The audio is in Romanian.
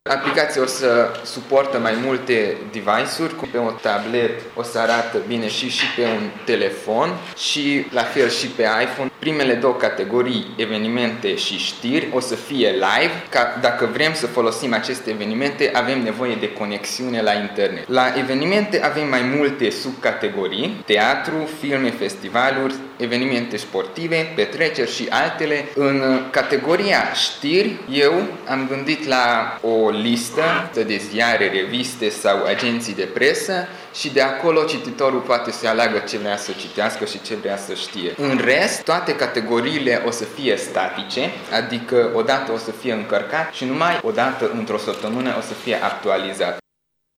Aplicația o să suportă mai multe device-uri, pe un tablet o să arată bine și pe un telefon și la fel și pe iPhone. Primele două categorii, evenimente și știri, o să fie live, ca dacă vrem să folosim aceste evenimente, avem nevoie de conexiune la internet. La evenimente avem mai multe subcategorii, teatru, filme, festivaluri, evenimente sportive, petreceri și altele. În categoria știri, eu am gândit la o listă de ziare, reviste sau agenții de presă și de acolo cititorul poate să aleagă ce vrea să citească și ce vrea să știe. În rest, toate categoriile o să fie statice, adică odată o să fie încărcat și numai odată într-o săptămână o să fie actualizat.